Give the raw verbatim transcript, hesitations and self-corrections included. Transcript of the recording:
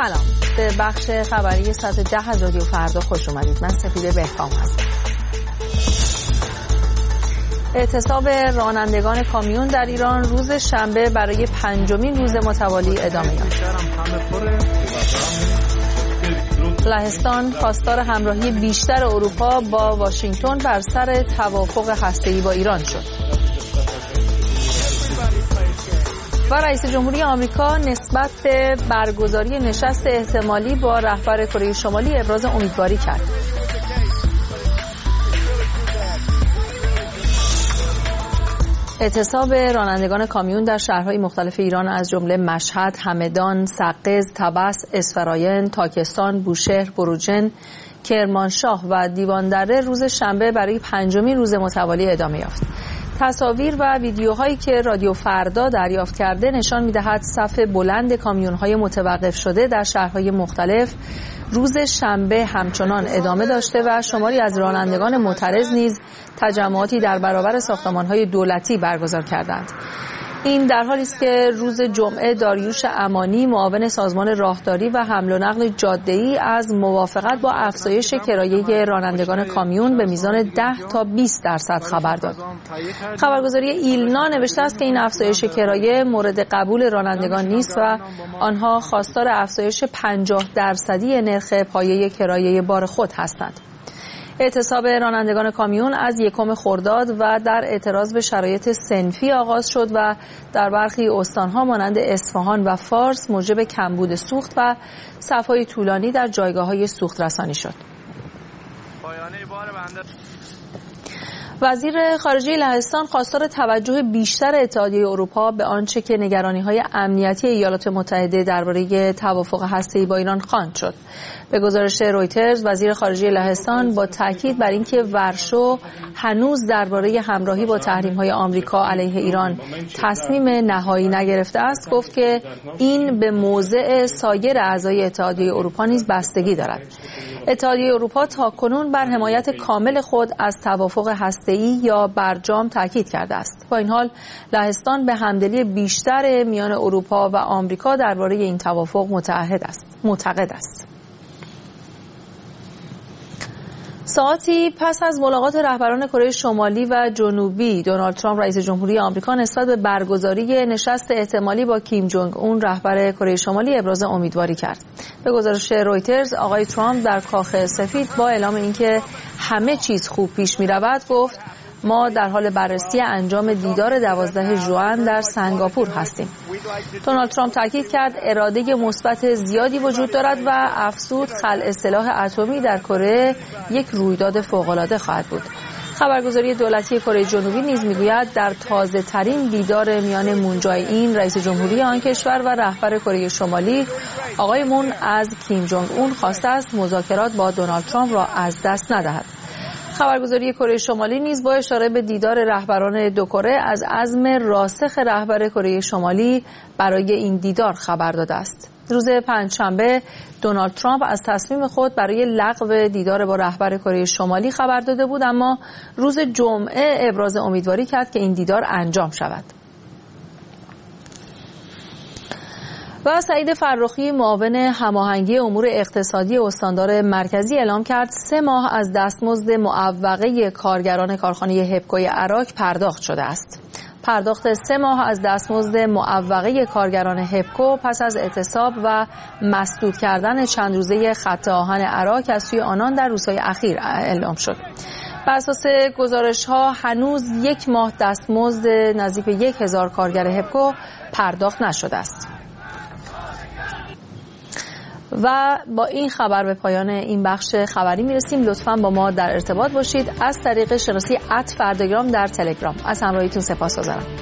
سلام، به بخش خبری ساعت ده از رادیو فردا خوش اومدید. من سپیده بهرام هستم. اعتصاب رانندگان کامیون در ایران روز شنبه برای پنجمین روز متوالی ادامه یافت. لهستان خواستار همراهی بیشتر اروپا با واشنگتن بر سر توافق هسته‌ای با ایران شد. و رئیس جمهوری آمریکا نسبت به برگزاری نشست احتمالی با رهبر کره شمالی ابراز امیدواری کرد. اعتصاب رانندگان کامیون در شهرهای مختلف ایران از جمله مشهد، همدان، سقز، طبس، اسفراین، تاکستان، بوشهر، بروجرد، کرمانشاه و دیواندره روز شنبه برای پنجمین روز متوالی ادامه یافت. تصاویر و ویدیوهایی که رادیو فردا دریافت کرده نشان می‌دهد صف بلند کامیون‌های متوقف شده در شهرهای مختلف روز شنبه همچنان ادامه داشته و شماری از رانندگان معترض نیز تجمعاتی در برابر ساختمان‌های دولتی برگزار کردند. این در حالی است که روز جمعه داریوش امانی معاون سازمان راهداری و حمل و نقل جاده‌ای از موافقت با افزایش کرایه رانندگان کامیون به میزان ده تا بیست درصد خبر داد. خبرگزاری ایلنا نوشته است که این افزایش کرایه مورد قبول رانندگان نیست و آنها خواستار افزایش پنجاه درصدی نرخ پایه کرایه بار خود هستند. اعتصاب رانندگان کامیون از یکم خرداد و در اعتراض به شرایط صنفی آغاز شد و در برخی استانها مانند اصفهان و فارس موجب کمبود سوخت و صف‌های طولانی در جایگاه‌های سوخت رسانی شد. وزیر خارجه لهستان خواستار توجه بیشتر اتحادیه اروپا به آنچه که نگرانی‌های امنیتی ایالات متحده درباره توافق هسته‌ای با ایران خواند شد. به گزارش رویترز، وزیر خارجه لهستان با تاکید بر اینکه ورشو هنوز درباره همراهی با تحریم‌های آمریکا علیه ایران تصمیم نهایی نگرفته است، گفت که این به موضع سایر اعضای اتحادیه اروپا نیز بستگی دارد. اتحادیه اروپا تاکنون بر حمایت کامل خود از توافق هسته‌ای یا برجام تاکید کرده است. با این حال لهستان به همدلی بیشتر میان اروپا و آمریکا درباره این توافق متعهد است، معتقد است. ساعتی پس از ملاقات رهبران کره شمالی و جنوبی، دونالد ترامپ رئیس جمهوری آمریکا نسبت به برگزاری نشست احتمالی با کیم جونگ اون رهبر کره شمالی ابراز امیدواری کرد. به گزارش رویترز، آقای ترامپ در کاخ سفید با اعلام اینکه همه چیز خوب پیش می‌رود گفت ما در حال بررسی انجام دیدار دوازده ژوئن در سنگاپور هستیم. دونالد ترامپ تاکید کرد اراده مثبت زیادی وجود دارد و افزود خلع سلاح اتمی در کره یک رویداد فوق‌العاده خواهد بود. خبرگزاری دولتی کره جنوبی نیز میگوید در تازه ترین دیدار میان مون جای این رئیس جمهوری آن کشور و رهبر کره شمالی، آقای مون از کیم جونگ اون خواسته است مذاکرات با دونالد ترامپ را از دست ندهد. خبرگزاری کره شمالی نیز با اشاره به دیدار رهبران دو کره از عزم راسخ رهبر کره شمالی برای این دیدار خبر داده است. روز پنجشنبه دونالد ترامپ از تصمیم خود برای لغو دیدار با رهبر کره شمالی خبر داده بود، اما روز جمعه ابراز امیدواری کرد که این دیدار انجام شود. و سعید فرخی معاون هماهنگی امور اقتصادی استاندار مرکزی اعلام کرد سه ماه از دستمزد معوقه کارگران کارخانه هپکوی عراق پرداخت شده است. پرداخت سه ماه از دستمزد معوقه کارگران هپکو پس از اعتصاب و مسدود کردن چند روزه خط آهن عراق از سوی آنان در روزهای اخیر اعلام شد. بر اساس گزارش‌ها هنوز یک ماه دستمزد نزدیک به یک هزار کارگر هپکو پرداخت نشده است. و با این خبر به پایان این بخش خبری میرسیم. لطفاً با ما در ارتباط باشید از طریق شناسی ات فرداگرام در تلگرام. از همراهیتون سپاسگزارم.